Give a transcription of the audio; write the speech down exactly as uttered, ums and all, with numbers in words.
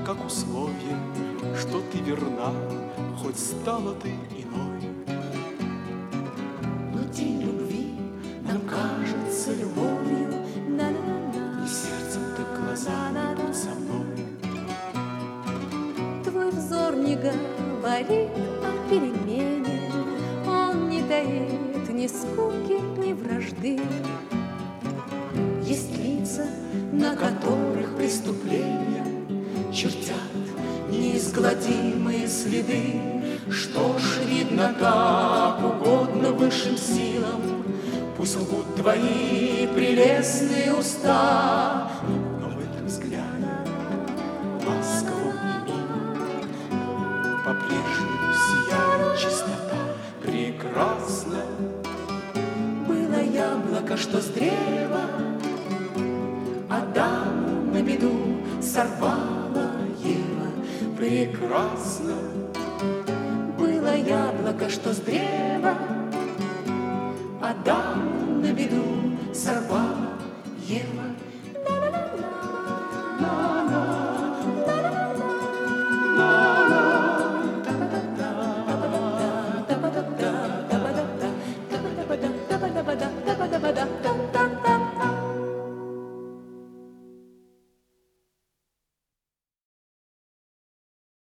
как условие, что ты верна, хоть стала ты иной. Но день любви нам кажется любовью, Не сердцем, так глазами будь со мной. твой взор не говорит о перемене, он не таит ни скуки, ни вражды. Есть лица, на которых преступления чертят неизгладимые следы. Что ж, видно, как угодно высшим силам, пусть лгут твои прелестные уста. Но в этом взгляде ласковом и милом по-прежнему сияет чистота. Прекрасно Было яблоко, что с древа Адаму на беду сорвала Ева. Прекрасно прекрасно было яблоко, что с древа